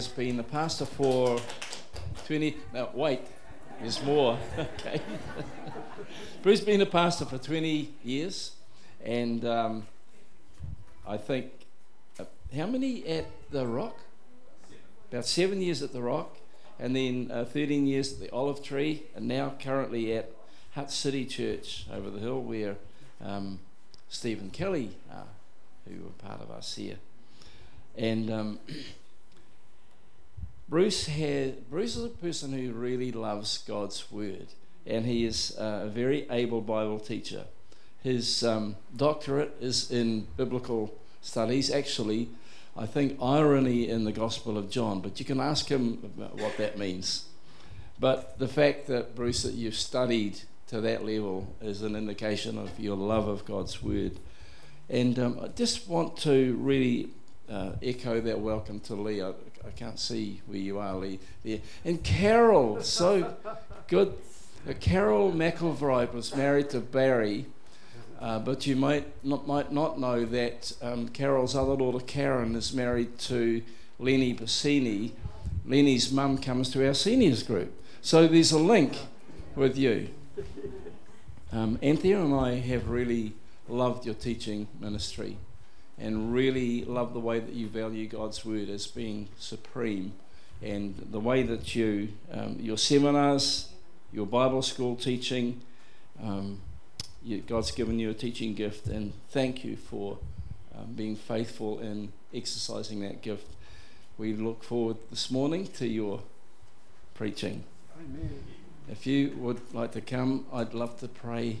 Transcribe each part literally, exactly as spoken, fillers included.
Has been a pastor for twenty. No, wait, there's more. Okay. Bruce has been a pastor for twenty years, and um, I think uh, how many at the Rock? About seven years at the Rock, and then uh, thirteen years at the Olive Tree, and now currently at Hutt City Church over the hill, where um, Stephen Kelly are, who were part of us here, and. Um, Bruce has, Bruce is a person who really loves God's Word, and he is uh, a very able Bible teacher. His um, doctorate is in biblical studies, actually, I think irony in the Gospel of John, but you can ask him about what that means. But the fact that, Bruce, that you've studied to that level is an indication of your love of God's Word. And um, I just want to really uh, echo that welcome to Lee. I, I can't see where you are, Lee. There. And Carol, so good. Uh, Carol McElroy was married to Barry, uh, but you might not might not know that um, Carol's other daughter, Karen, is married to Lenny Bassini. Lenny's mum comes to our seniors group. So there's a link with you. Um, Anthea and I have really loved your teaching ministry, and really love the way that you value God's Word as being supreme, and the way that you, um, your seminars, your Bible school teaching, um, you, God's given you a teaching gift, and thank you for um, being faithful in exercising that gift. We look forward this morning to your preaching. Amen. If you would like to come, I'd love to pray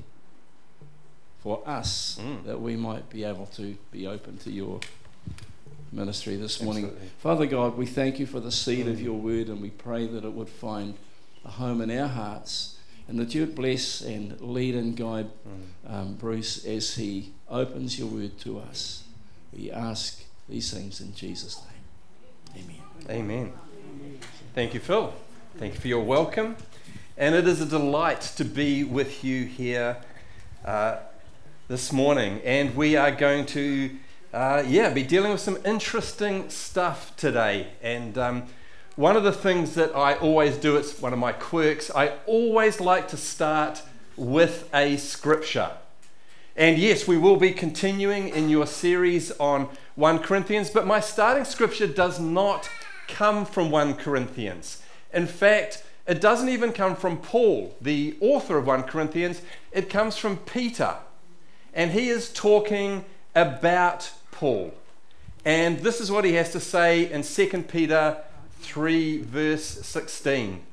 for us, mm. that we might be able to be open to your ministry this morning. Absolutely. Father God, we thank you for the seed mm. of your word, and we pray that it would find a home in our hearts, and that you would bless and lead and guide mm. um, Bruce as he opens your word to us. We ask these things in Jesus' name. Amen. Amen. Thank you, Phil. Thank you for your welcome. And it is a delight to be with you here uh, this morning, and we are going to uh, yeah be dealing with some interesting stuff today. And um, one of the things that I always do, it's one of my quirks, I always like to start with a scripture. And yes, we will be continuing in your series on First Corinthians, but my starting scripture does not come from First Corinthians. In fact, it doesn't even come from Paul, the author of First Corinthians. It comes from Peter. And he is talking about Paul. And this is what he has to say in Second Peter three, verse sixteen.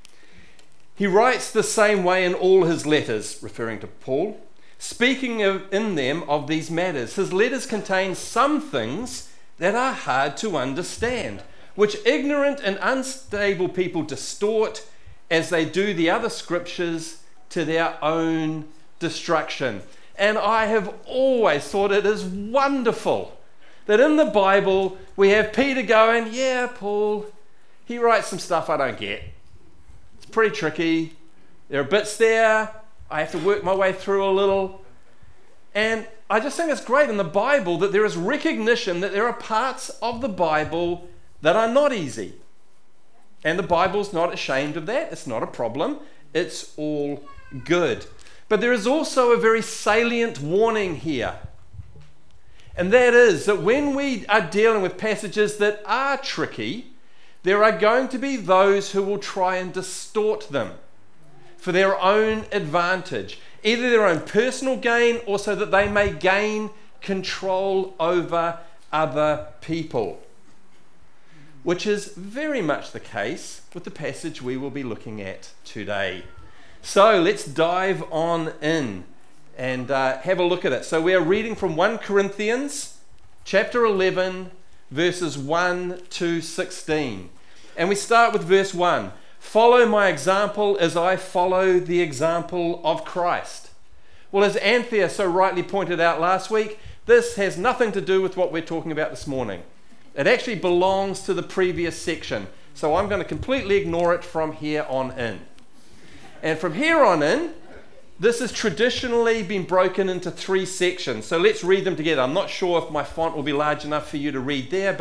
He writes the same way in all his letters, referring to Paul, speaking of, in them of these matters. His letters contain some things that are hard to understand, which ignorant and unstable people distort as they do the other scriptures to their own destruction. And I have always thought it is wonderful that in the Bible we have Peter going, yeah, Paul, he writes some stuff I don't get. It's pretty tricky. There are bits there. I have to work my way through a little. And I just think it's great in the Bible that there is recognition that there are parts of the Bible that are not easy. And the Bible's not ashamed of that. It's not a problem. It's all good. But there is also a very salient warning here. And that is that when we are dealing with passages that are tricky, there are going to be those who will try and distort them for their own advantage, either their own personal gain or so that they may gain control over other people, which is very much the case with the passage we will be looking at today. So let's dive on in and uh, have a look at it. So we are reading from First Corinthians chapter eleven, verses one to sixteen. And we start with verse one. Follow my example as I follow the example of Christ. Well, as Anthea so rightly pointed out last week, this has nothing to do with what we're talking about this morning. It actually belongs to the previous section. So I'm going to completely ignore it from here on in. And from here on in, this has traditionally been broken into three sections. So let's read them together. I'm not sure if my font will be large enough for you to read there, but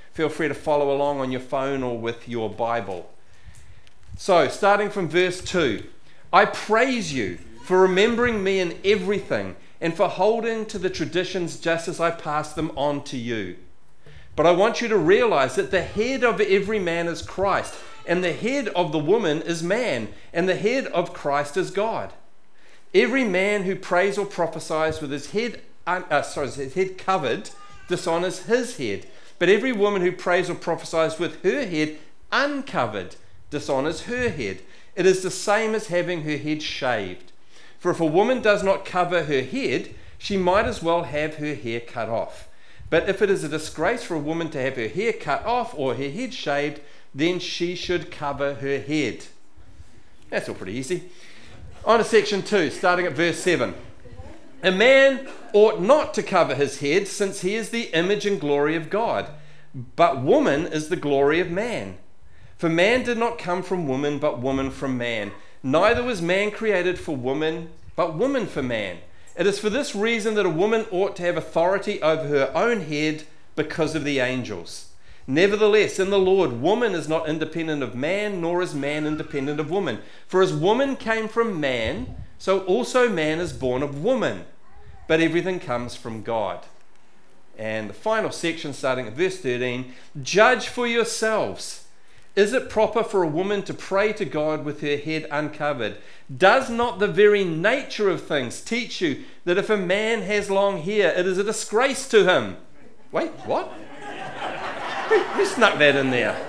feel free to follow along on your phone or with your Bible. So, starting from verse two, I praise you for remembering me in everything and for holding to the traditions just as I pass them on to you. But I want you to realize that the head of every man is Christ, and the head of the woman is man, and the head of Christ is God. Every man who prays or prophesies with his head, un- uh, sorry, his head covered dishonors his head. But every woman who prays or prophesies with her head uncovered dishonors her head. It is the same as having her head shaved. For if a woman does not cover her head, she might as well have her hair cut off. But if it is a disgrace for a woman to have her hair cut off or her head shaved, then she should cover her head. That's all pretty easy. On to section two, starting at verse seven. A man ought not to cover his head, since he is the image and glory of God. But woman is the glory of man. For man did not come from woman, but woman from man. Neither was man created for woman, but woman for man. It is for this reason that a woman ought to have authority over her own head because of the angels. Nevertheless, in the Lord, woman is not independent of man, nor is man independent of woman. For as woman came from man, so also man is born of woman. But everything comes from God. And the final section, starting at verse thirteen, judge for yourselves. Is it proper for a woman to pray to God with her head uncovered? Does not the very nature of things teach you that if a man has long hair, it is a disgrace to him? Wait, what? Who, who snuck that in there?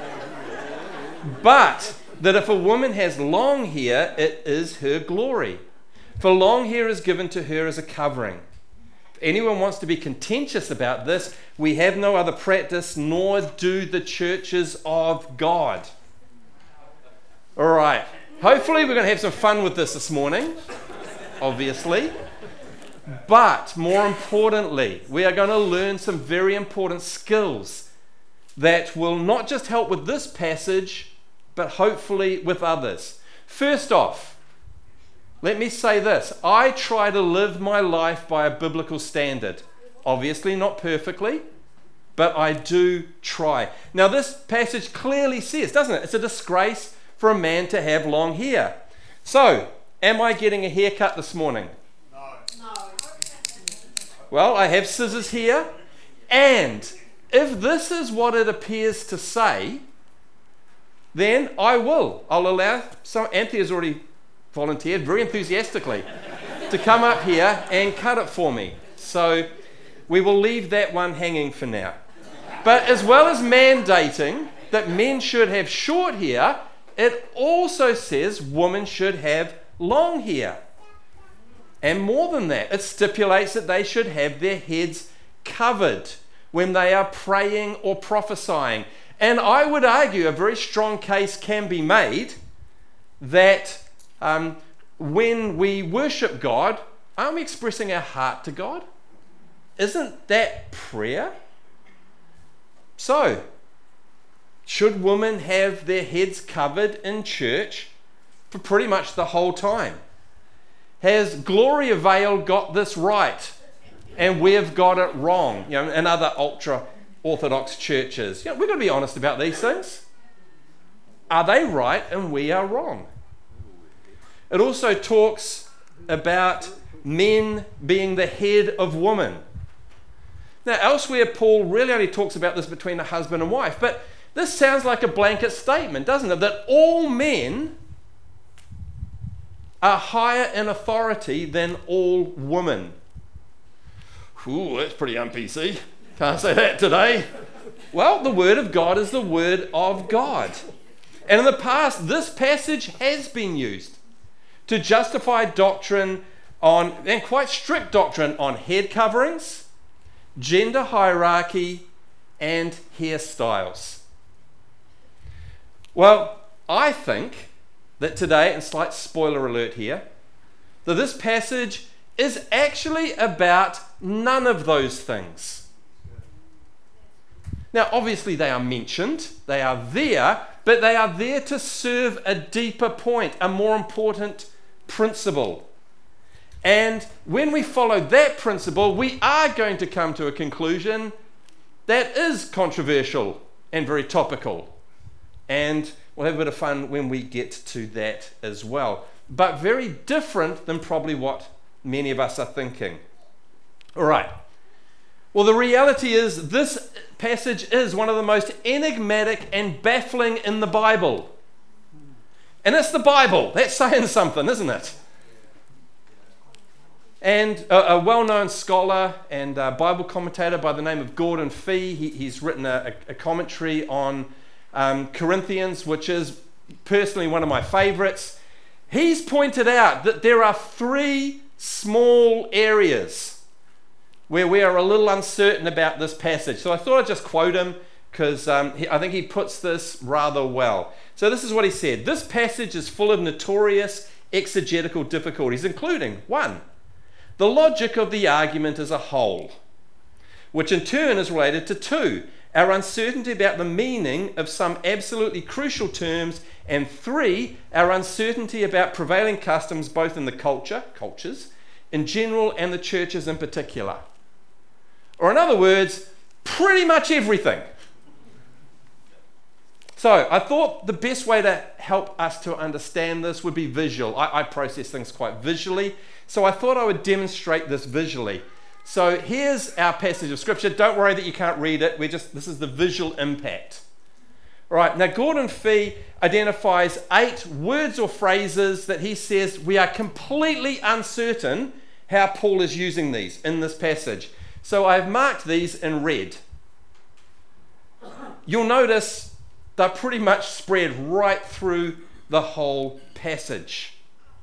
But that if a woman has long hair, it is her glory. For long hair is given to her as a covering. If anyone wants to be contentious about this, we have no other practice, nor do the churches of God. All right. Hopefully we're going to have some fun with this this morning, obviously. But more importantly, we are going to learn some very important skills that will not just help with this passage, but hopefully with others. First off, let me say this. I try to live my life by a biblical standard. Obviously not perfectly, but I do try. Now this passage clearly says, doesn't it? It's a disgrace for a man to have long hair. So, am I getting a haircut this morning? No. No. Well, I have scissors here, and if this is what it appears to say, then I will. I'll allow some. Anthony has already volunteered very enthusiastically to come up here and cut it for me. So we will leave that one hanging for now. But as well as mandating that men should have short hair, it also says women should have long hair. And more than that, it stipulates that they should have their heads covered when they are praying or prophesying. And I would argue a very strong case can be made that um, when we worship God, aren't we expressing our heart to God? Isn't that prayer? So, should women have their heads covered in church for pretty much the whole time? Has Gloria Vale got this right and we've got it wrong? You know, and other ultra-Orthodox churches. You know, we've got to be honest about these things. Are they right and we are wrong? It also talks about men being the head of woman. Now, elsewhere, Paul really only talks about this between a husband and wife, but this sounds like a blanket statement, doesn't it? That all men are higher in authority than all women. Ooh, that's pretty un-P C. Can't say that today. Well, the word of God is the word of God. And in the past, this passage has been used to justify doctrine on, and quite strict doctrine on head coverings, gender hierarchy, and hairstyles. Well, I think that today, and slight spoiler alert here, that this passage is actually about none of those things. Now, obviously they are mentioned, they are there, but they are there to serve a deeper point, a more important principle. And when we follow that principle, we are going to come to a conclusion that is controversial and very topical. And we'll have a bit of fun when we get to that as well. But very different than probably what many of us are thinking. All right. Well, the reality is this passage is one of the most enigmatic and baffling in the Bible. And it's the Bible. That's saying something, isn't it? And a, a well-known scholar and a Bible commentator by the name of Gordon Fee, he, he's written a, a commentary on um, Corinthians, which is personally one of my favorites. He's pointed out that there are three small areas where we are a little uncertain about this passage. So I thought I'd just quote him because um, I think he puts this rather well. So this is what he said. This passage is full of notorious exegetical difficulties, including one, the logic of the argument as a whole, which in turn is related to two, our uncertainty about the meaning of some absolutely crucial terms, and three, our uncertainty about prevailing customs both in the culture, cultures in general and the churches in particular. Or in other words, pretty much everything. So I thought the best way to help us to understand this would be visual. I, I process things quite visually, so I thought I would demonstrate this visually. So here's our passage of scripture. Don't worry that you can't read it. We're just this is the visual impact. All right, now Gordon Fee identifies eight words or phrases that he says we are completely uncertain how Paul is using these in this passage. So I've marked these in red. You'll notice they're pretty much spread right through the whole passage.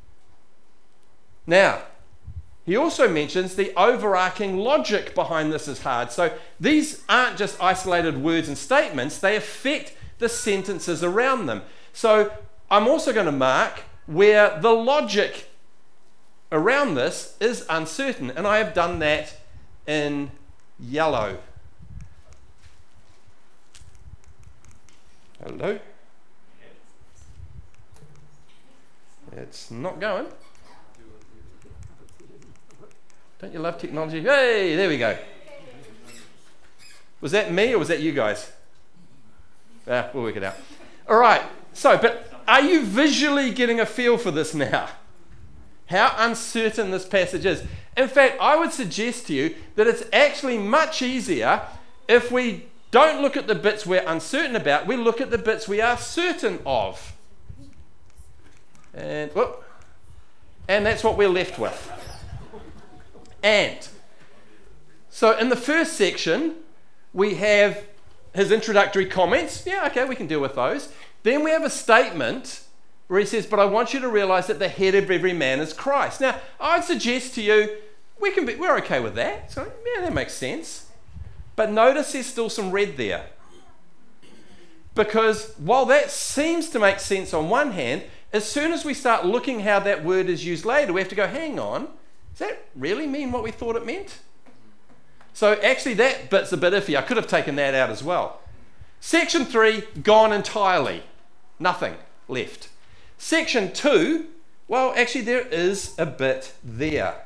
Now, he also mentions the overarching logic behind this is hard. So these aren't just isolated words and statements, they affect the sentences around them. So I'm also going to mark where the logic around this is uncertain, and I have done that in yellow. Hello? It's not going. Don't you love technology? Hey, there we go. Was that me or was that you guys? Ah, we'll work it out. All right. So, but are you visually getting a feel for this now? How uncertain this passage is. In fact, I would suggest to you that it's actually much easier if we don't look at the bits we're uncertain about, we look at the bits we are certain of. And, whoop, and that's what we're left with. And so in the first section, we have his introductory comments. Yeah, okay, we can deal with those. Then we have a statement where he says, but I want you to realize that the head of every man is Christ. Now, I'd suggest to you, we can be, we're okay with that. So, yeah, that makes sense. But notice there's still some red there. Because while that seems to make sense on one hand, as soon as we start looking how that word is used later, we have to go, hang on, does that really mean what we thought it meant? So actually that bit's a bit iffy. I could have taken that out as well. Section three, gone entirely. Nothing left. Section two, well, actually there is a bit there.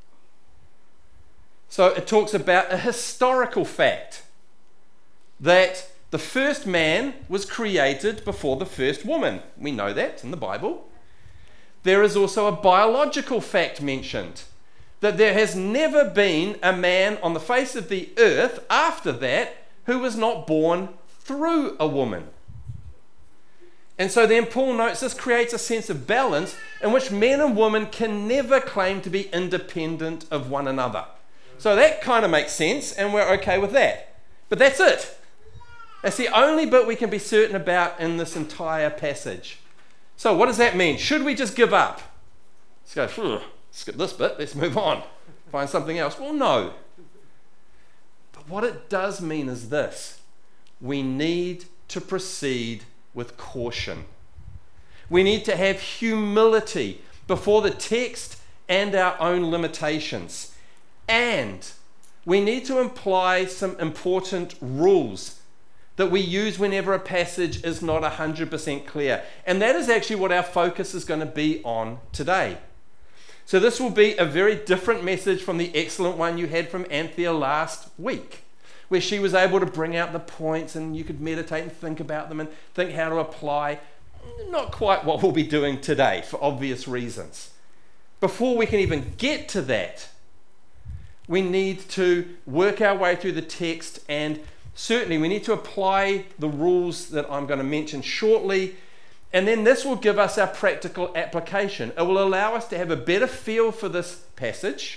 So it talks about a historical fact that the first man was created before the first woman. We know that in the Bible. There is also a biological fact mentioned, that there has never been a man on the face of the earth after that who was not born through a woman. And so then Paul notes this creates a sense of balance in which men and women can never claim to be independent of one another. So that kind of makes sense, and we're okay with that. But that's it. That's the only bit we can be certain about in this entire passage. So what does that mean? Should we just give up? Let's go, skip this bit, let's move on. Find something else. Well, no. But what it does mean is this. We need to proceed with caution. We need to have humility before the text and our own limitations. And we need to imply some important rules that we use whenever a passage is not one hundred percent clear. And that is actually what our focus is going to be on today. So this will be a very different message from the excellent one you had from Anthea last week, where she was able to bring out the points and you could meditate and think about them and think how to apply. Not quite what we'll be doing today for obvious reasons. Before we can even get to that, we need to work our way through the text, and certainly we need to apply the rules that I'm going to mention shortly, and then this will give us our practical application. It will allow us to have a better feel for this passage,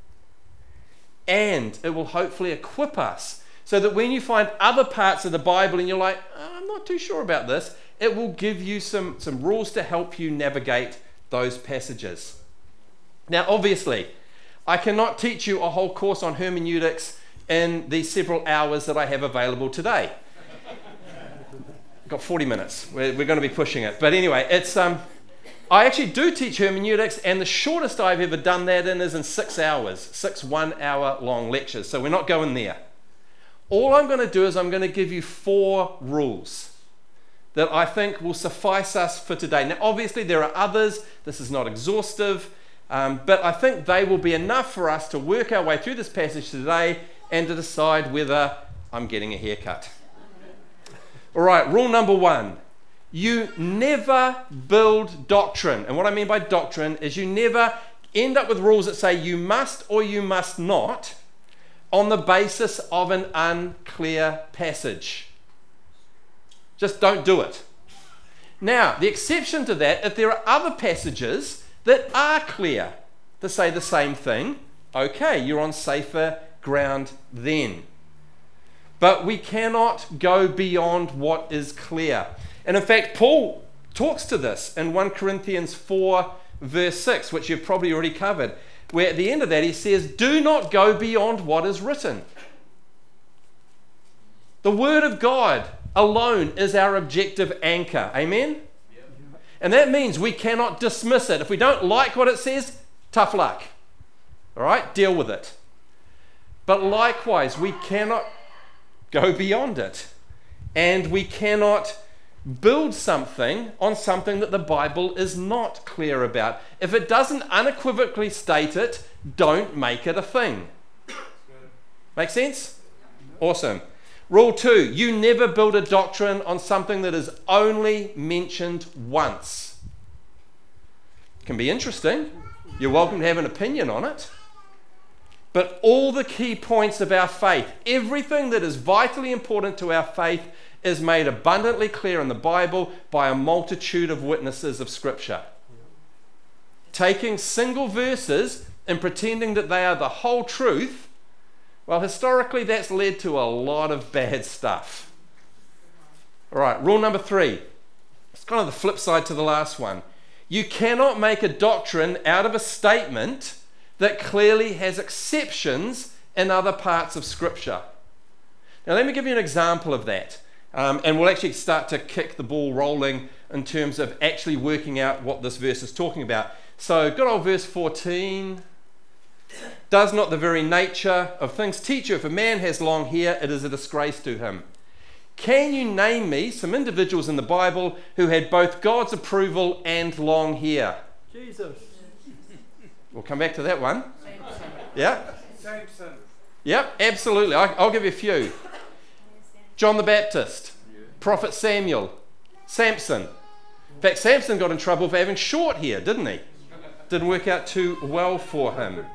and it will hopefully equip us so that when you find other parts of the Bible and you're like, oh, I'm not too sure about this, it will give you some, some rules to help you navigate those passages. Now, obviously, I cannot teach you a whole course on hermeneutics in the several hours that I have available today. I've got forty minutes. We're, we're going to be pushing it. But anyway, it's um, I actually do teach hermeneutics, and the shortest I've ever done that in is in six hours, six one-hour long lectures. So we're not going there. All I'm going to do is I'm going to give you four rules that I think will suffice us for today. Now, obviously, there are others. This is not exhaustive. Um, but I think they will be enough for us to work our way through this passage today and to decide whether I'm getting a haircut. All right, rule number one. You never build doctrine. And what I mean by doctrine is you never end up with rules that say you must or you must not on the basis of an unclear passage. Just don't do it. Now, the exception to that, if there are other passages that are clear to say the same thing, okay, you're on safer ground then. But we cannot go beyond what is clear. And in fact, Paul talks to this in First Corinthians four, verse six, which you've probably already covered, where at the end of that he says, do not go beyond what is written. The Word of God alone is our objective anchor. Amen? And that means we cannot dismiss it. If we don't like what it says, tough luck. All right? Deal with it. But likewise, we cannot go beyond it. And we cannot build something on something that the Bible is not clear about. If it doesn't unequivocally state it, don't make it a thing. Make sense? Awesome. Rule two, you never build a doctrine on something that is only mentioned once. It can be interesting. You're welcome to have an opinion on it. But all the key points of our faith, everything that is vitally important to our faith, is made abundantly clear in the Bible by a multitude of witnesses of Scripture. Taking single verses and pretending that they are the whole truth, well, historically, that's led to a lot of bad stuff. All right, rule number three. It's kind of the flip side to the last one. You cannot make a doctrine out of a statement that clearly has exceptions in other parts of Scripture. Now, let me give you an example of that. Um, and we'll actually start to kick the ball rolling in terms of actually working out what this verse is talking about. So, good old verse fourteen. Does not the very nature of things teach you, if a man has long hair, it is a disgrace to him? Can you name me some individuals in the Bible who had both God's approval and long hair? Jesus. We'll come back to that one. Samson. Yeah? Samson. Yep, absolutely. I, I'll give you a few. John the Baptist, Prophet Samuel, Samson. In fact, Samson got in trouble for having short hair, didn't he? Didn't work out too well for him.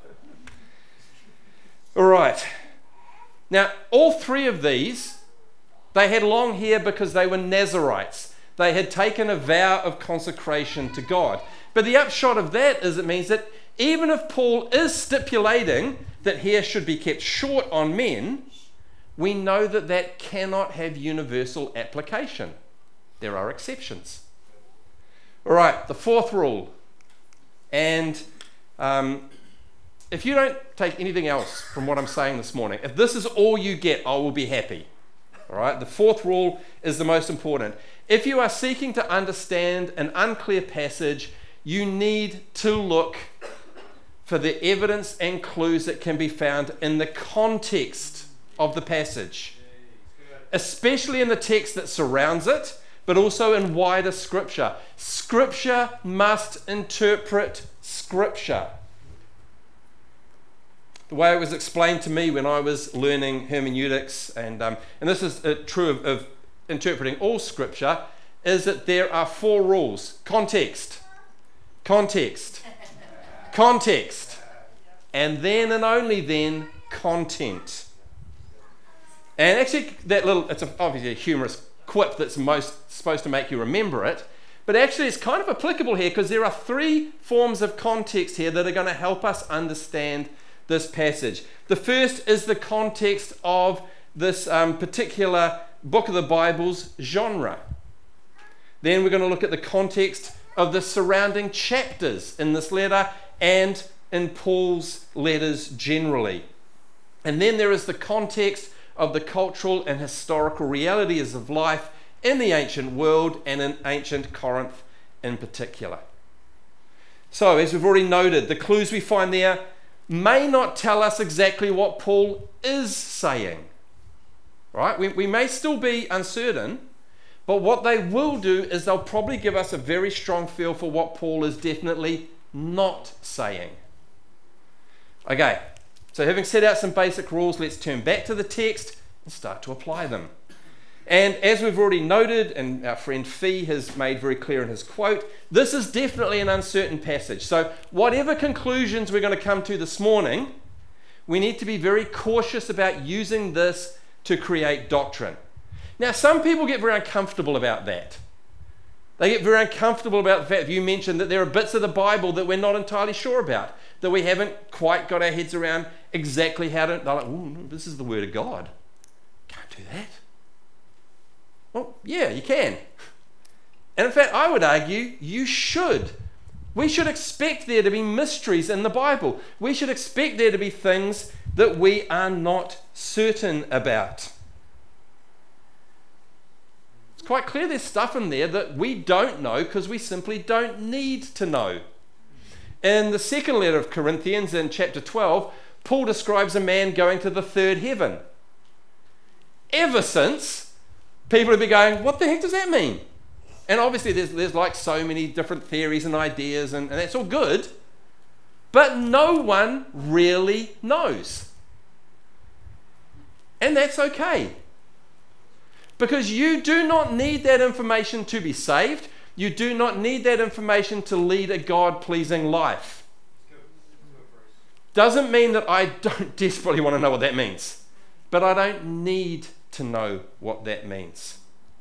All right. Now, all three of these, they had long hair because they were Nazarites. They had taken a vow of consecration to God. But the upshot of that is it means that even if Paul is stipulating that hair should be kept short on men, we know that that cannot have universal application. There are exceptions. All right, the fourth rule. And um, if you don't take anything else from what I'm saying this morning, if this is all you get, I will be happy. All right, the fourth rule is the most important. If you are seeking to understand an unclear passage, you need to look for the evidence and clues that can be found in the context of the passage, especially in the text that surrounds it, but also in wider Scripture. Scripture must interpret Scripture. the way it was explained to me when I was learning hermeneutics, and um, and this is uh, true of, of interpreting all scripture, is that there are four rules: context, context, context, and then and only then content. And actually, that little, it's a, obviously a humorous quip that's most supposed to make you remember it, but actually it's kind of applicable here because there are three forms of context here that are going to help us understand this passage. The first is the context of this um, particular book of the Bible's genre. Then we're going to look at the context of the surrounding chapters in this letter and in Paul's letters generally. And then there is the context of the cultural and historical realities of life in the ancient world and in ancient Corinth in particular. So, as we've already noted, the clues we find there may not tell us exactly what Paul is saying. Right? We, we may still be uncertain, but what they will do is they'll probably give us a very strong feel for what Paul is definitely not saying. Okay, so having set out some basic rules, let's turn back to the text and start to apply them. And as we've already noted, and our friend Fee has made very clear in his quote, this is definitely an uncertain passage. So whatever conclusions we're going to come to this morning, we need to be very cautious about using this to create doctrine. Now, some people get very uncomfortable about that. They get very uncomfortable about the fact that you mentioned that there are bits of the Bible that we're not entirely sure about, that we haven't quite got our heads around exactly how to... They're like, oh, no, this is the Word of God. Can't do that. Well, yeah, you can. And in fact, I would argue you should. We should expect there to be mysteries in the Bible. We should expect there to be things that we are not certain about. It's quite clear there's stuff in there that we don't know because we simply don't need to know. In the second letter of Corinthians, in chapter twelve, Paul describes a man going to the third heaven. Ever since, people have been going, what the heck does that mean? And obviously there's, there's like so many different theories and ideas, and, and that's all good. But no one really knows. And that's okay. Because you do not need that information to be saved. You do not need that information to lead a God-pleasing life. Doesn't mean that I don't desperately want to know what that means. But I don't need to know what that means.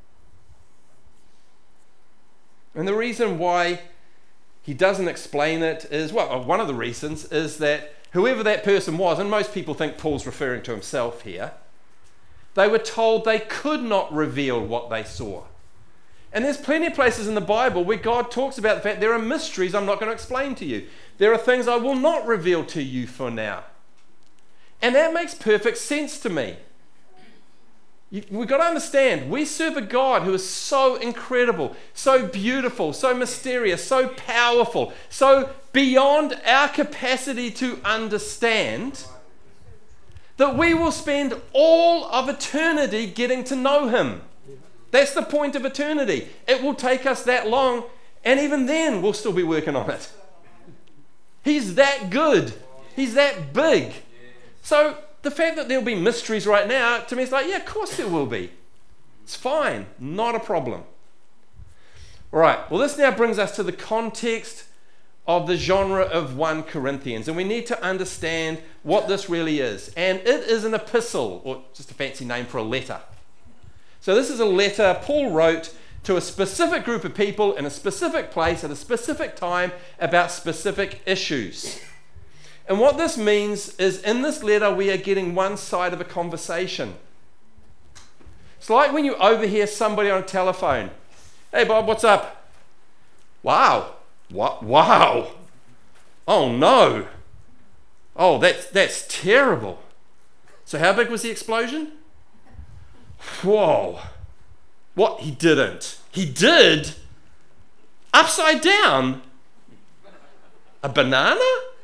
And the reason why he doesn't explain it is, well, one of the reasons is that whoever that person was, and most people think Paul's referring to himself here, they were told they could not reveal what they saw. And there's plenty of places in the Bible where God talks about the fact there are mysteries I'm not going to explain to you. There are things I will not reveal to you for now. And that makes perfect sense to me. You, we've got to understand, we serve a God who is so incredible, so beautiful, so mysterious, so powerful, so beyond our capacity to understand, that we will spend all of eternity getting to know him. That's the point of eternity. It will take us that long, and even then we'll still be working on it. He's that good. He's that big. So the fact that there'll be mysteries right now, to me, it's like, yeah, of course there will be. It's fine. Not a problem. All right. Well, this now brings us to the context of the genre of First Corinthians. And we need to understand what this really is. And it is an epistle, or just a fancy name for a letter. So this is a letter Paul wrote to a specific group of people in a specific place at a specific time about specific issues. And what this means is in this letter we are getting one side of a conversation. It's like when you overhear somebody on a telephone. Hey Bob, what's up? Wow. What? Wow. Oh no. Oh, that's that's terrible. So how big was the explosion? Whoa. What? He didn't. He did? Upside down? A banana?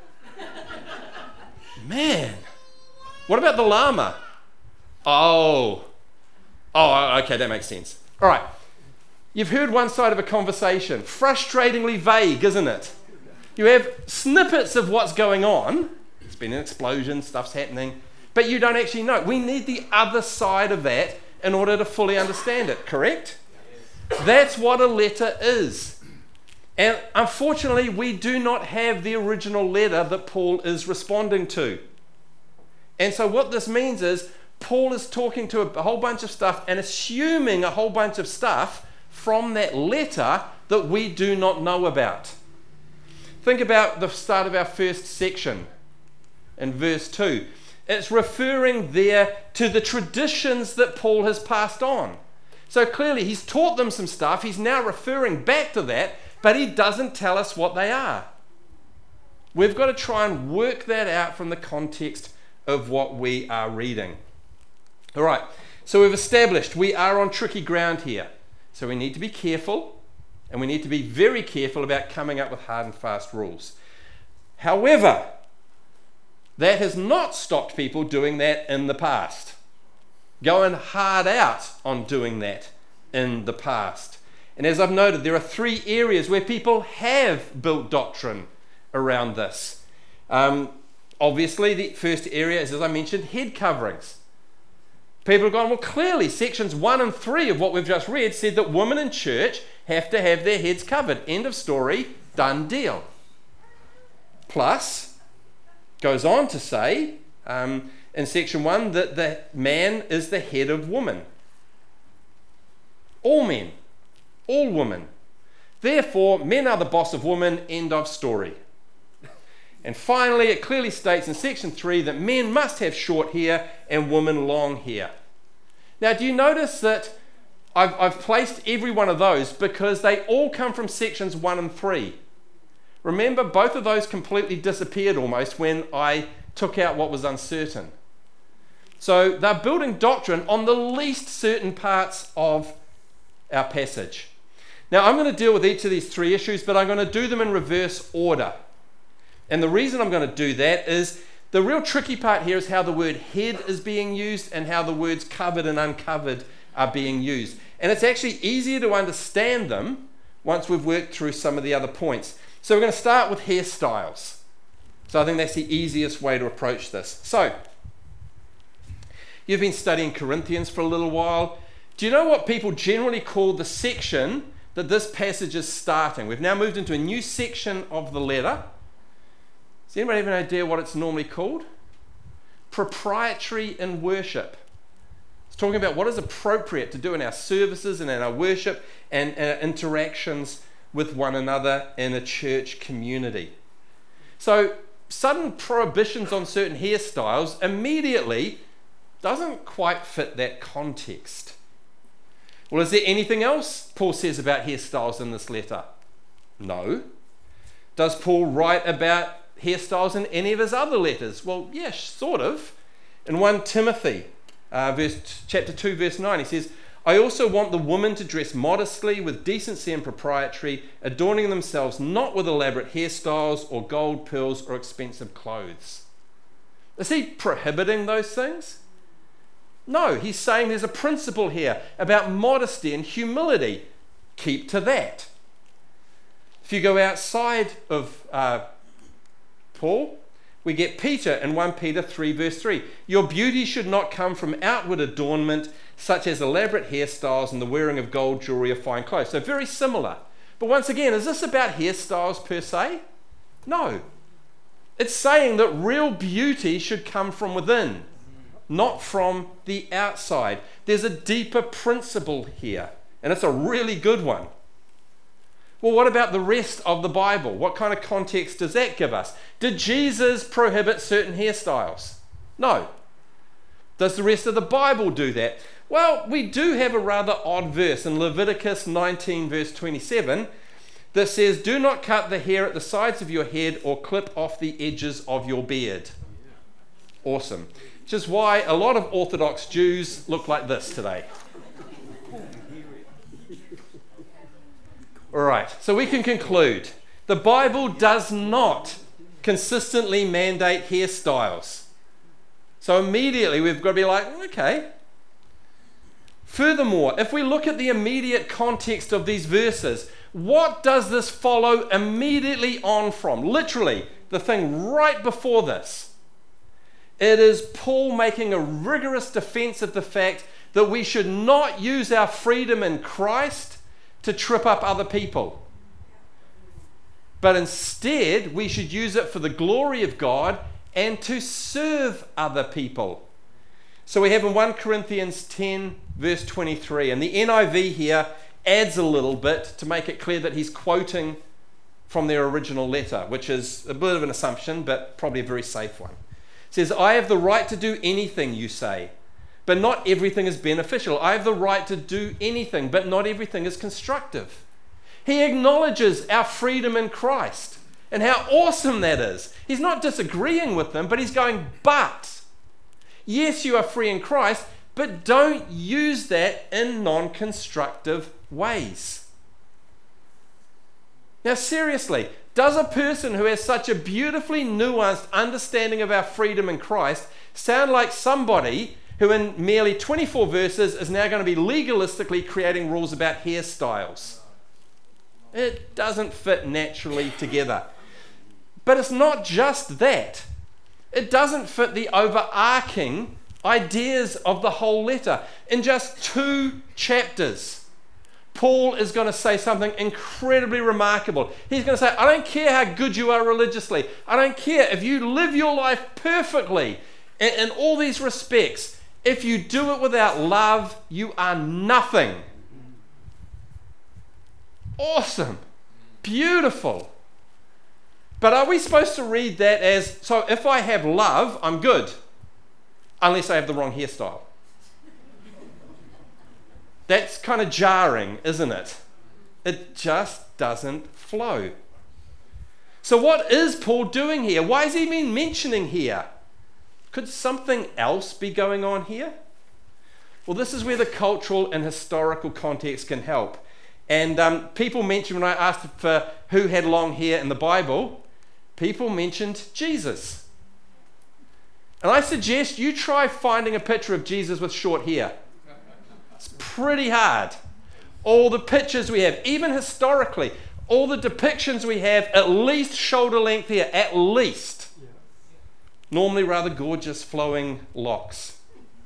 Man. What about the llama? Oh. Oh, okay, that makes sense. All right. You've heard one side of a conversation. Frustratingly vague, isn't it? You have snippets of what's going on. It's been an explosion, stuff's happening, but you don't actually know. We need the other side of that in order to fully understand it, correct? That's what a letter is. And unfortunately, we do not have the original letter that Paul is responding to. And so what this means is Paul is talking to a whole bunch of stuff and assuming a whole bunch of stuff from that letter that we do not know about. Think about the start of our first section in verse two. It's referring there to the traditions that Paul has passed on. So clearly he's taught them some stuff. He's now referring back to that, but he doesn't tell us what they are. We've got to try and work that out from the context of what we are reading. All right, so we've established we are on tricky ground here. So we need to be careful, and we need to be very careful about coming up with hard and fast rules. However, that has not stopped people doing that in the past. Going hard out on doing that in the past. And as I've noted, there are three areas where people have built doctrine around this. Um, obviously, the first area is, as I mentioned, head coverings. People have gone, well, clearly, sections one and three of what we've just read said that women in church have to have their heads covered. End of story, done deal. Plus, goes on to say um, in section one that the man is the head of woman. All men, all women. Therefore, men are the boss of women, end of story. And finally, it clearly states in section three that men must have short hair and women long hair. Now, do you notice that I've, I've placed every one of those because they all come from sections one and three. Remember, both of those completely disappeared almost when I took out what was uncertain. So they're building doctrine on the least certain parts of our passage. Now, I'm going to deal with each of these three issues, but I'm going to do them in reverse order. And the reason I'm going to do that is the real tricky part here is how the word head is being used and how the words covered and uncovered are being used. And it's actually easier to understand them once we've worked through some of the other points. So we're going to start with hairstyles. So I think that's the easiest way to approach this. So, you've been studying Corinthians for a little while. Do you know what people generally call the section that this passage is starting? We've now moved into a new section of the letter. Does anybody have an idea what it's normally called? Proprietary in worship. It's talking about what is appropriate to do in our services and in our worship and our interactions with one another in a church community. So sudden prohibitions on certain hairstyles immediately doesn't quite fit that context. Well, is there anything else Paul says about hairstyles in this letter? No. Does Paul write about hairstyles in any of his other letters? Well, yes, sort of. In First Timothy, uh, verse, chapter two, verse nine, he says, I also want the women to dress modestly with decency and propriety, adorning themselves not with elaborate hairstyles or gold, pearls, or expensive clothes. Is he prohibiting those things? No, he's saying there's a principle here about modesty and humility. Keep to that. If you go outside of uh, Paul, we get Peter in First Peter three, verse three. Your beauty should not come from outward adornment, such as elaborate hairstyles and the wearing of gold jewelry or fine clothes. So very similar. But once again, is this about hairstyles per se? No. It's saying that real beauty should come from within, not from the outside. There's a deeper principle here, and it's a really good one. Well, what about the rest of the Bible? What kind of context does that give us? Did Jesus prohibit certain hairstyles? No. Does the rest of the Bible do that? Well, we do have a rather odd verse in Leviticus nineteen, verse twenty-seven, that says, do not cut the hair at the sides of your head or clip off the edges of your beard. Awesome. Which is why a lot of Orthodox Jews look like this today. All right, so we can conclude. The Bible does not consistently mandate hairstyles. So immediately we've got to be like, okay. Furthermore, if we look at the immediate context of these verses, what does this follow immediately on from? Literally, the thing right before this. It is Paul making a rigorous defense of the fact that we should not use our freedom in Christ to trip up other people. But instead, we should use it for the glory of God and to serve other people. So we have in First Corinthians ten, verse twenty-three, and the N I V here adds a little bit to make it clear that he's quoting from their original letter, which is a bit of an assumption, but probably a very safe one. It says, I have the right to do anything, you say, but not everything is beneficial. I have the right to do anything, but not everything is constructive. He acknowledges our freedom in Christ and how awesome that is. He's not disagreeing with them, but he's going, but, yes, you are free in Christ, but don't use that in non-constructive ways. Now, seriously, does a person who has such a beautifully nuanced understanding of our freedom in Christ sound like somebody who in merely twenty-four verses is now going to be legalistically creating rules about hairstyles? It doesn't fit naturally together. But it's not just that. It doesn't fit the overarching ideas of the whole letter. In just two chapters, Paul is going to say something incredibly remarkable. He's going to say, I don't care how good you are religiously. I don't care if you live your life perfectly in, in all these respects. If you do it without love, you are nothing. Awesome. Beautiful. But are we supposed to read that as, so if I have love, I'm good, unless I have the wrong hairstyle? That's kind of jarring, isn't it? It just doesn't flow. So what is Paul doing here? Why is he even mentioning here? Could something else be going on here? Well, this is where the cultural and historical context can help. And um, people mentioned, when I asked for who had long hair in the Bible, people mentioned Jesus. And I suggest you try finding a picture of Jesus with short hair. It's pretty hard. All the pictures we have, even historically, all the depictions we have, at least shoulder length hair, at least. Yeah. Normally rather gorgeous flowing locks.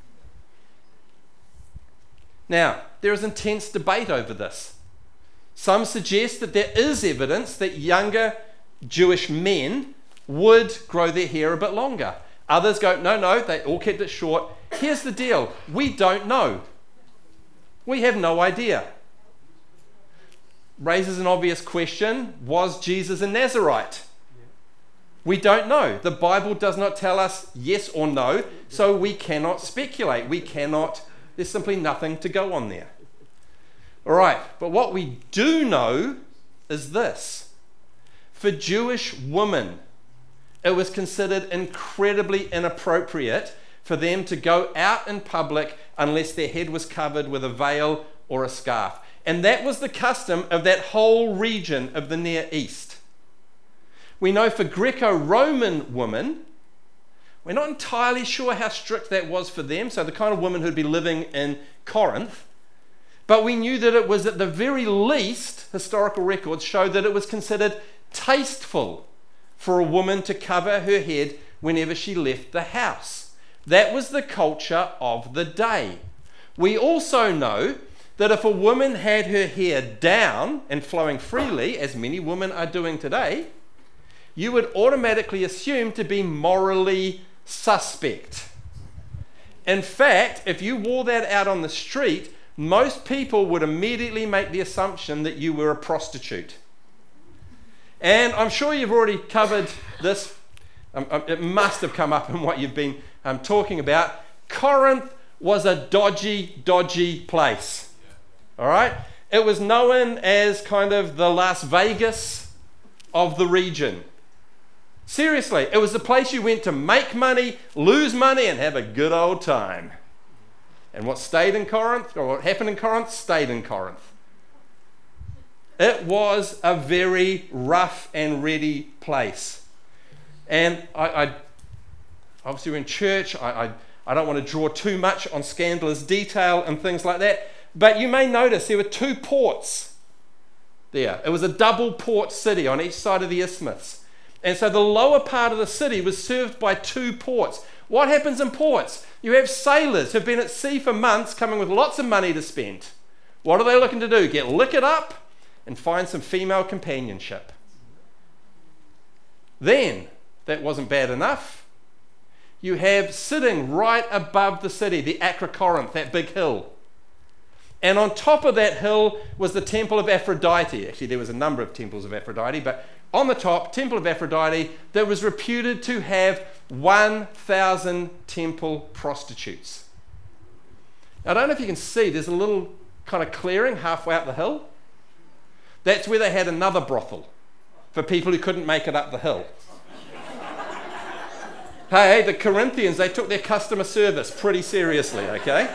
Now, there is intense debate over this. Some suggest that there is evidence that younger Jewish men would grow their hair a bit longer. Others go, no, no, they all kept it short. Here's the deal. We don't know. We have no idea. Raises an obvious question. Was Jesus a Nazirite? We don't know. The Bible does not tell us yes or no, so we cannot speculate. We cannot, there's simply nothing to go on there. All right, but what we do know is this. For Jewish women, it was considered incredibly inappropriate for them to go out in public unless their head was covered with a veil or a scarf. And that was the custom of that whole region of the Near East. We know for Greco-Roman women, we're not entirely sure how strict that was for them, so the kind of women who'd be living in Corinth, but we knew that it was at the very least, historical records show that it was considered tasteful for a woman to cover her head whenever she left the house. That was the culture of the day. We also know that if a woman had her hair down and flowing freely, as many women are doing today, you would automatically assume to be morally suspect. In fact, if you wore that out on the street, most people would immediately make the assumption that you were a prostitute. And I'm sure you've already covered this. Um, it must have come up in what you've been um, talking about. Corinth was a dodgy, dodgy place. Yeah. All right? It was known as kind of the Las Vegas of the region. Seriously, it was the place you went to make money, lose money, and have a good old time. And what stayed in Corinth, or what happened in Corinth, stayed in Corinth. It was a very rough and ready place. And I, I obviously we're in church, I, I, I don't want to draw too much on scandalous detail and things like that, but you may notice there were two ports there. It was a double port city on each side of the isthmus. And so the lower part of the city was served by two ports. What happens in ports? You have sailors who've been at sea for months coming with lots of money to spend. What are they looking to do? Get liquored up and find some female companionship. Then, that wasn't bad enough. You have sitting right above the city, the Acrocorinth, that big hill. And on top of that hill was the Temple of Aphrodite. Actually, there was a number of temples of Aphrodite, but on the top, Temple of Aphrodite, that was reputed to have one thousand temple prostitutes. Now, I don't know if you can see, there's a little kind of clearing halfway up the hill. That's where they had another brothel for people who couldn't make it up the hill. Hey, the Corinthians, they took their customer service pretty seriously, okay?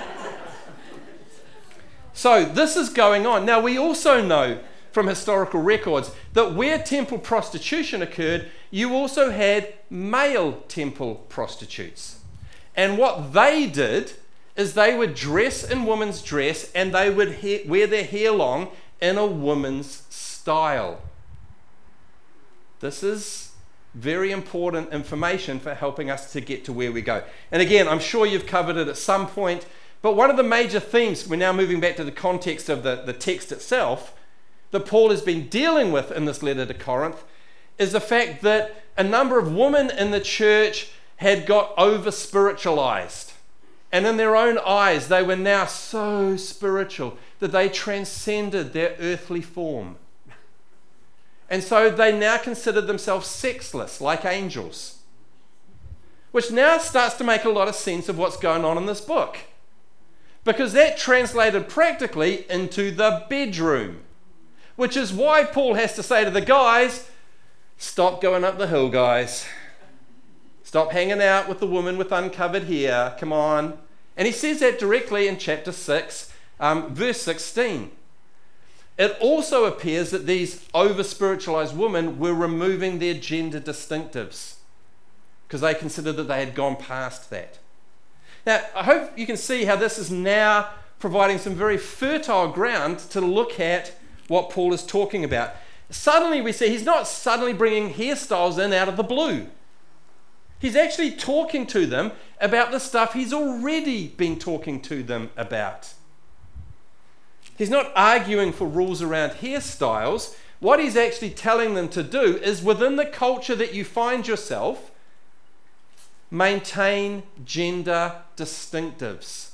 So this is going on. Now, we also know from historical records that where temple prostitution occurred, you also had male temple prostitutes. And what they did is they would dress in women's dress and they would ha- wear their hair long in a woman's style. This is very important information for helping us to get to where we go. And again, I'm sure you've covered it at some point, but one of the major themes, we're now moving back to the context of the, the text itself, that Paul has been dealing with in this letter to Corinth, is the fact that a number of women in the church had got over-spiritualized. And in their own eyes, they were now so spiritual that they transcended their earthly form. And so they now considered themselves sexless, like angels. Which now starts to make a lot of sense of what's going on in this book. Because that translated practically into the bedroom. Which is why Paul has to say to the guys, stop going up the hill, guys. Stop hanging out with the woman with uncovered hair. Come on. And he says that directly in chapter six, um, verse sixteen. It also appears that these over-spiritualized women were removing their gender distinctives because they considered that they had gone past that. Now, I hope you can see how this is now providing some very fertile ground to look at what Paul is talking about. Suddenly we see he's not suddenly bringing hairstyles in out of the blue. He's actually talking to them about the stuff he's already been talking to them about. He's not arguing for rules around hairstyles. What he's actually telling them to do is, within the culture that you find yourself, maintain gender distinctives.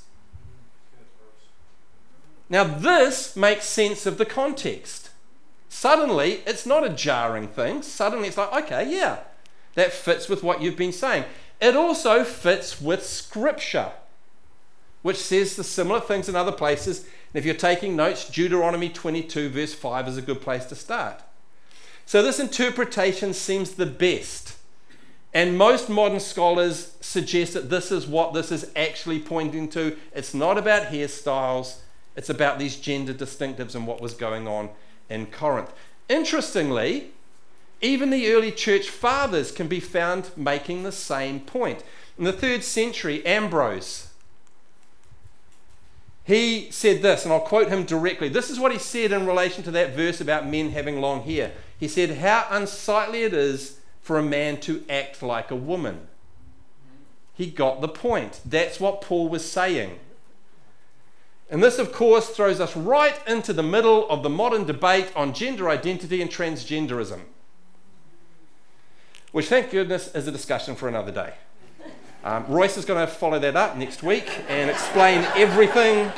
Now, this makes sense of the context. Suddenly, it's not a jarring thing. Suddenly, it's like, okay, yeah, that fits with what you've been saying. It also fits with Scripture, which says the similar things in other places. And if you're taking notes, Deuteronomy twenty-two, verse five is a good place to start. So this interpretation seems the best. And most modern scholars suggest that this is what this is actually pointing to. It's not about hairstyles. It's about these gender distinctives and what was going on in Corinth. Interestingly, even the early church fathers can be found making the same point. In the third century, Ambrose, he said this, and I'll quote him directly. This is what he said in relation to that verse about men having long hair. He said, "How unsightly it is for a man to act like a woman." He got the point. That's what Paul was saying. And this, of course, throws us right into the middle of the modern debate on gender identity and transgenderism, which, thank goodness, is a discussion for another day. Um, Royce is going to follow that up next week and explain everything.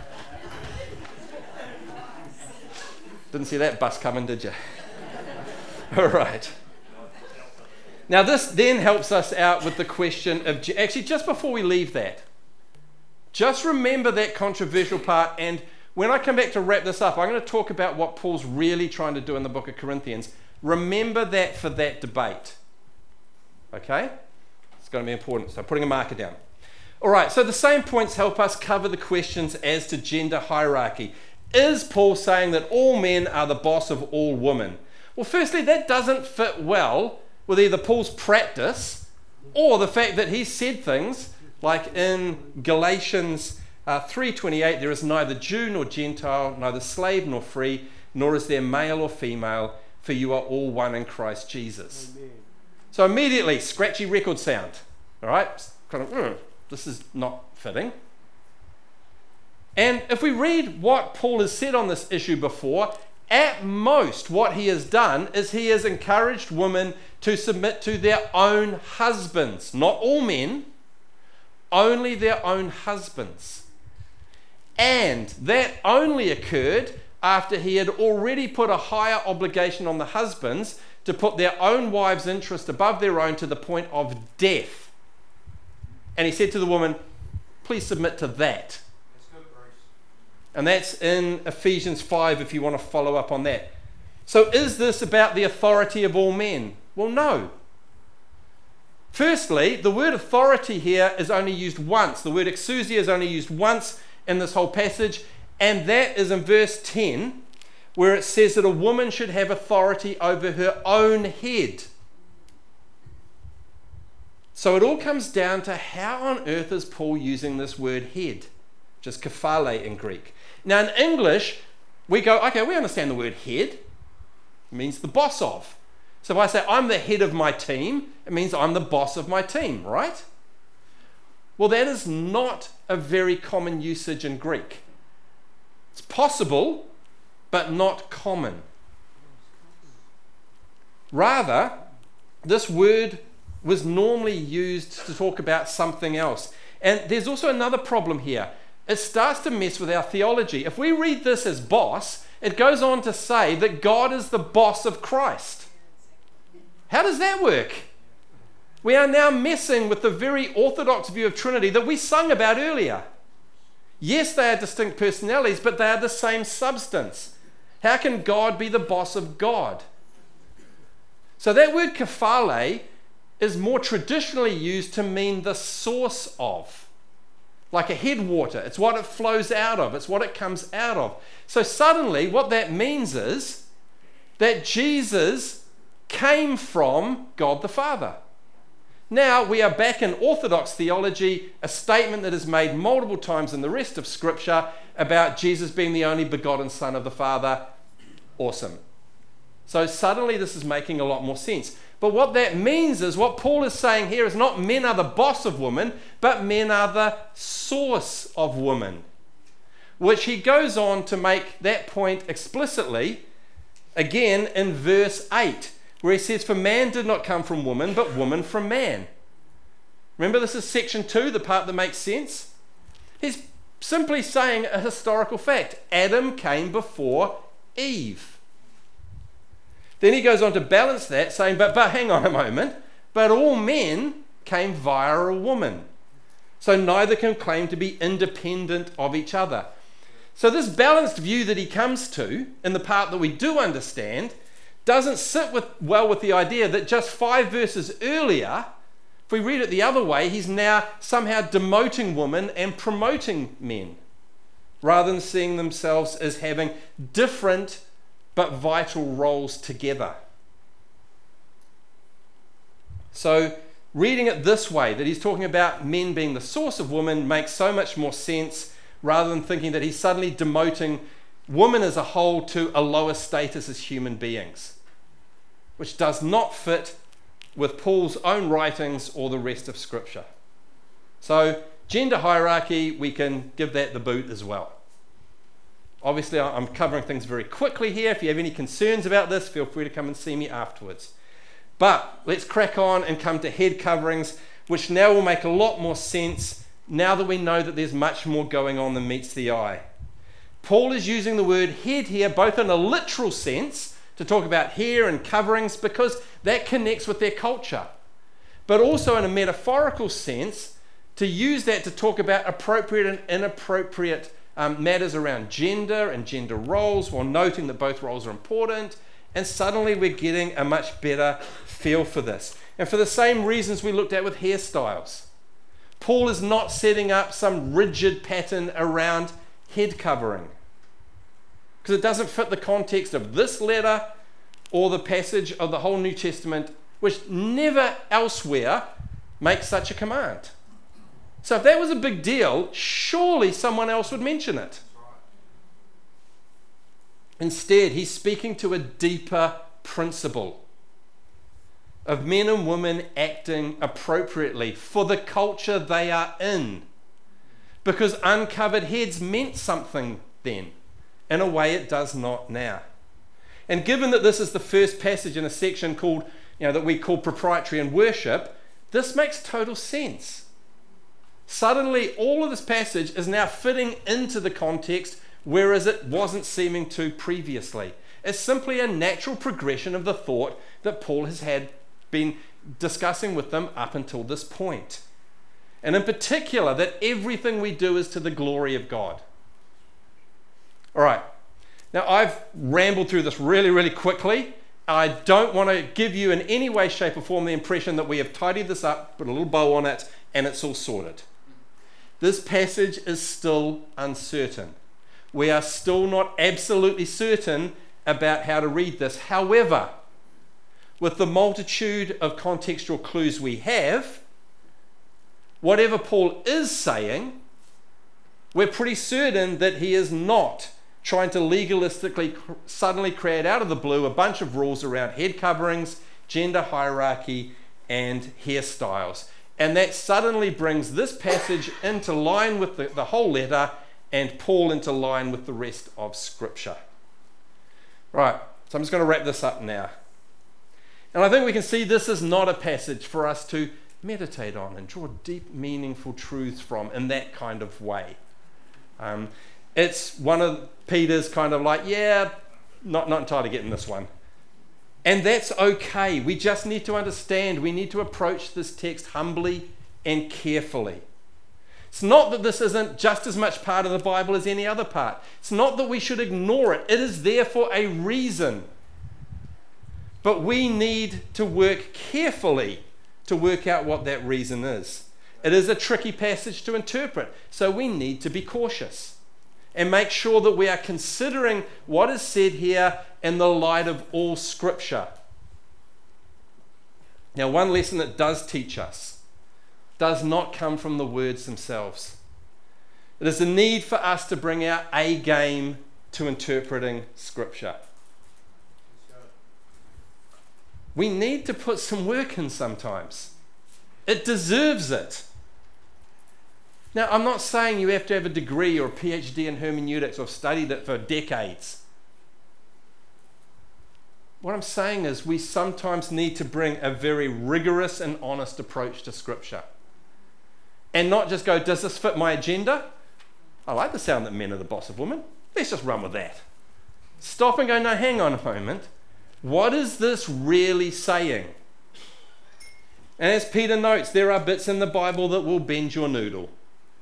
Didn't see that bus coming, did you? All right. Now, this then helps us out with the question of, actually, just before we leave that, just remember that controversial part. And when I come back to wrap this up, I'm going to talk about what Paul's really trying to do in the book of Corinthians. Remember that for that debate. Okay? It's going to be important. So putting a marker down. All right, so the same points help us cover the questions as to gender hierarchy. Is Paul saying that all men are the boss of all women? Well, firstly, that doesn't fit well with either Paul's practice or the fact that he said things like in Galatians uh, three twenty-eight, there is neither Jew nor Gentile, neither slave nor free, nor is there male or female, for you are all one in Christ Jesus. Amen. So immediately, scratchy record sound. All right? kind of, mm, this is not fitting. And if we read what Paul has said on this issue before, at most what he has done is he has encouraged women to submit to their own husbands. Not all men, only their own husbands. And that only occurred after he had already put a higher obligation on the husbands to put their own wives' interest above their own to the point of death. And he said to the woman, please submit to that. And that's in Ephesians five if you want to follow up on that. So is this about the authority of all men? Well, no. Firstly, the word authority here is only used once. The word exousia is only used once in this whole passage, and that is in verse ten, where it says that a woman should have authority over her own head. So it all comes down to how on earth is Paul using this word head, just kephale in Greek. Now in English, we go, okay, we understand the word head. It means the boss of. So if I say I'm the head of my team, it means I'm the boss of my team, right? Well, that is not a very common usage in Greek. It's possible, but not common. Rather, this word was normally used to talk about something else. And there's also another problem here. It starts to mess with our theology. If we read this as boss, it goes on to say that God is the boss of Christ. How does that work? We are now messing with the very orthodox view of Trinity that we sung about earlier. Yes, they are distinct personalities, but they are the same substance. How can God be the boss of God? So that word kephale is more traditionally used to mean the source of. Like a headwater. It's what it flows out of. It's what it comes out of. So suddenly what that means is that Jesus came from God the Father. Now we are back in Orthodox theology, a statement that is made multiple times in the rest of Scripture about Jesus being the only begotten Son of the Father. Awesome. So suddenly this is making a lot more sense. But what that means is what Paul is saying here is not men are the boss of women, but men are the source of woman. Which he goes on to make that point explicitly again in verse eight, where he says, for man did not come from woman, but woman from man. Remember, this is section two, the part that makes sense? He's simply saying a historical fact. Adam came before Eve. Then he goes on to balance that, saying, but, but hang on a moment, but all men came via a woman. So neither can claim to be independent of each other. So this balanced view that he comes to, in the part that we do understand, doesn't sit with, well with the idea that just five verses earlier, if we read it the other way, he's now somehow demoting women and promoting men, rather than seeing themselves as having different but vital roles together. So reading it this way, that he's talking about men being the source of woman, makes so much more sense, rather than thinking that he's suddenly demoting women as a whole to a lower status as human beings, which does not fit with Paul's own writings or the rest of Scripture. So gender hierarchy, we can give that the boot as well. Obviously, I'm covering things very quickly here. If you have any concerns about this, feel free to come and see me afterwards. But let's crack on and come to head coverings, which now will make a lot more sense now that we know that there's much more going on than meets the eye. Paul is using the word head here, both in a literal sense, to talk about hair and coverings, because that connects with their culture, but also in a metaphorical sense, to use that to talk about appropriate and inappropriate Um, matters around gender and gender roles, while noting that both roles are important, and suddenly we're getting a much better feel for this. And for the same reasons we looked at with hairstyles, Paul is not setting up some rigid pattern around head covering, because it doesn't fit the context of this letter or the passage of the whole New Testament, which never elsewhere makes such a command. So if that was a big deal, surely someone else would mention it. Instead, he's speaking to a deeper principle. of men and women acting appropriately for the culture they are in. Because uncovered heads meant something then, in a way it does not now. And given that this is the first passage in a section called, you know, that we call proprietary and worship, this makes total sense. Suddenly, all of this passage is now fitting into the context, whereas it wasn't seeming to previously. It's simply a natural progression of the thought that Paul has had been discussing with them up until this point. And in particular, that everything we do is to the glory of God. All right. Now, I've rambled through this really, really quickly. I don't want to give you in any way, shape, or form the impression that we have tidied this up, put a little bow on it, and it's all sorted. This passage is still uncertain. We are still not absolutely certain about how to read this. However, with the multitude of contextual clues we have, whatever Paul is saying, we're pretty certain that he is not trying to legalistically suddenly create out of the blue a bunch of rules around head coverings, gender hierarchy, and hairstyles. And that suddenly brings this passage into line with the, the whole letter, and Paul into line with the rest of Scripture. Right, so I'm just going to wrap this up now. And I think we can see this is not a passage for us to meditate on and draw deep, meaningful truths from in that kind of way. Um, it's one of Peter's kind of like, yeah, not, not entirely getting this one. And that's okay. We just need to understand. We need to approach this text humbly and carefully. It's not that this isn't just as much part of the Bible as any other part. It's not that we should ignore it. It is there for a reason. But we need to work carefully to work out what that reason is. It is a tricky passage to interpret, so we need to be cautious and make sure that we are considering what is said here in the light of all Scripture. Now, one lesson that does teach us does not come from the words themselves. It is the need for us to bring our A game to interpreting Scripture. We need to put some work in sometimes. It deserves it. Now, I'm not saying you have to have a degree or a PhD in hermeneutics or studied it for decades. What I'm saying is we sometimes need to bring a very rigorous and honest approach to Scripture. And not just go, does this fit my agenda? I like the sound that men are the boss of women. Let's just run with that. Stop and go, no, hang on a moment. What is this really saying? And as Peter notes, there are bits in the Bible that will bend your noodle.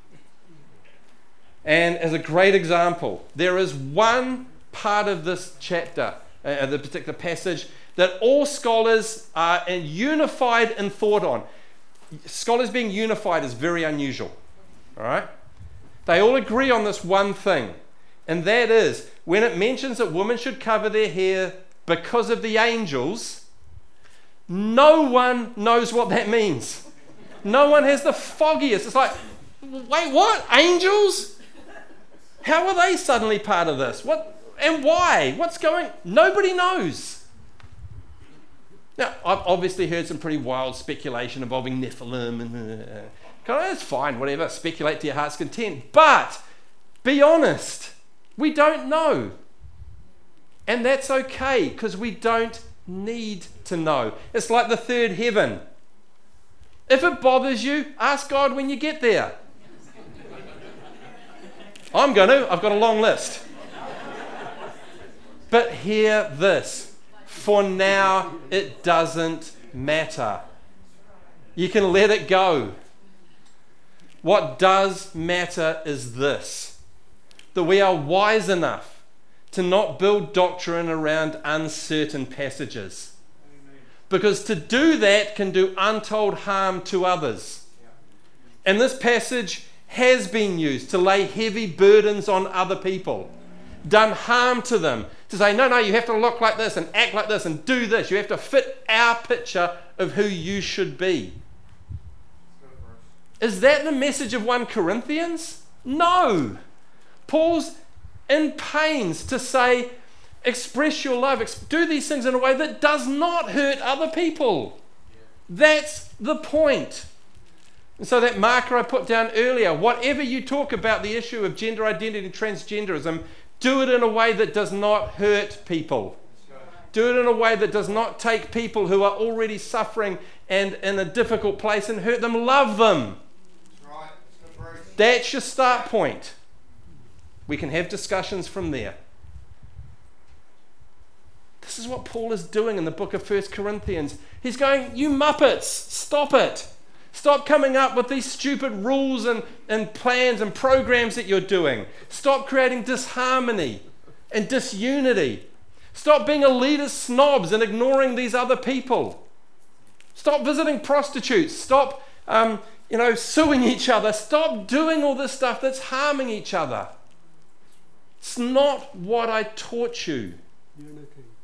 And as a great example, there is one part of this chapter, uh, the particular passage, that all scholars are unified in thought on. Scholars being unified is very unusual. All right? They all agree on this one thing, and that is when it mentions that women should cover their hair because of the angels, no one knows what that means. No one has the foggiest. It's like, wait, what? Angels? How are they suddenly part of this? What and why? What's going? Nobody knows. Now, I've obviously heard some pretty wild speculation involving Nephilim, and uh, that's fine, whatever. Speculate to your heart's content. But be honest, we don't know. And that's okay, because we don't need to know. It's like the third heaven. If it bothers you, ask God when you get there. I'm going to. I've got a long list. But hear this. For now, it doesn't matter. You can let it go. What does matter is this: that we are wise enough to not build doctrine around uncertain passages. Because to do that can do untold harm to others. And this passage has been used to lay heavy burdens on other people, done harm to them, to say, no, no, you have to look like this and act like this and do this. You have to fit our picture of who you should be. Is that the message of First Corinthians? No. Paul's in pains to say, express your love, do these things in a way that does not hurt other people. That's the point. And so that marker I put down earlier, whatever you talk about the issue of gender identity and transgenderism, do it in a way that does not hurt people. Do it in a way that does not take people who are already suffering and in a difficult place and hurt them. Love them. That's your start point. We can have discussions from there. This is what Paul is doing in the book of First Corinthians. He's going, you muppets, stop it. Stop coming up with these stupid rules and, and plans and programs that you're doing. Stop creating disharmony and disunity. Stop being elitist snobs and ignoring these other people. Stop visiting prostitutes. Stop um, you know, suing each other. Stop doing all this stuff that's harming each other. It's not what I taught you. Unity.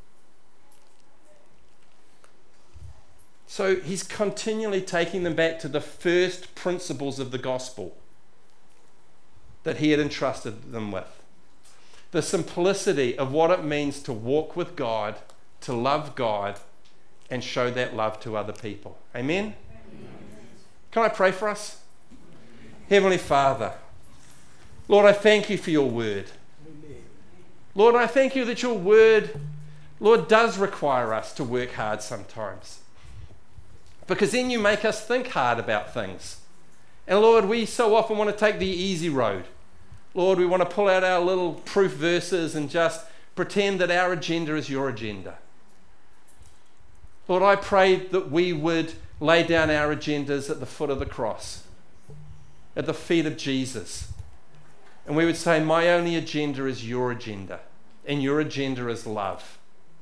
So he's continually taking them back to the first principles of the gospel that he had entrusted them with. The simplicity of what it means to walk with God, to love God, and show that love to other people. Amen? Amen. Can I pray for us? Heavenly Father, Lord, I thank you for your word. Amen. Lord, I thank you that your word, Lord, does require us to work hard sometimes. Because then you make us think hard about things. And Lord, we so often want to take the easy road. Lord, we want to pull out our little proof verses and just pretend that our agenda is your agenda. Lord, I pray that we would lay down our agendas at the foot of the cross, at the feet of Jesus. And we would say, my only agenda is your agenda, and your agenda is love.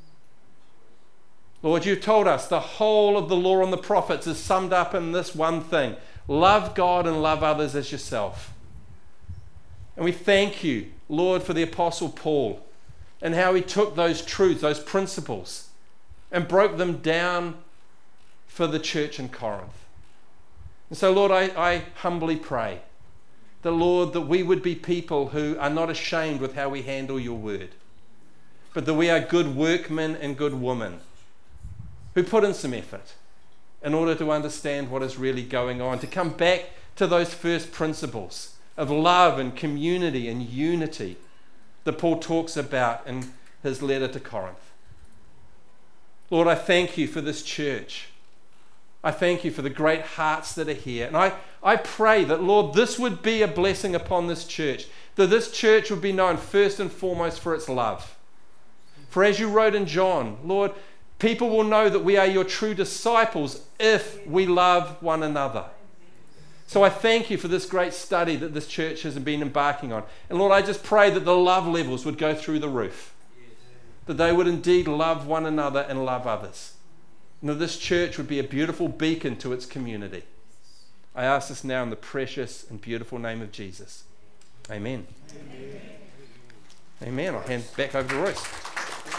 Lord, you've told us the whole of the law and the prophets is summed up in this one thing. Love God and love others as yourself. And we thank you, Lord, for the Apostle Paul and how he took those truths, those principles, and broke them down for the church in Corinth. And so, Lord, I, I humbly pray that, Lord, that we would be people who are not ashamed with how we handle your word, but that we are good workmen and good women who put in some effort in order to understand what is really going on, to come back to those first principles of love and community and unity that Paul talks about in his letter to Corinth. Lord, I thank you for this church. I thank you for the great hearts that are here. And I, I pray that, Lord, this would be a blessing upon this church, that this church would be known first and foremost for its love. For as you wrote in John, Lord, people will know that we are your true disciples if we love one another. So I thank you for this great study that this church has been embarking on. And Lord, I just pray that the love levels would go through the roof, that they would indeed love one another and love others, and that this church would be a beautiful beacon to its community. I ask this now in the precious and beautiful name of Jesus. Amen. Amen. Amen. I'll hand back over to Royce.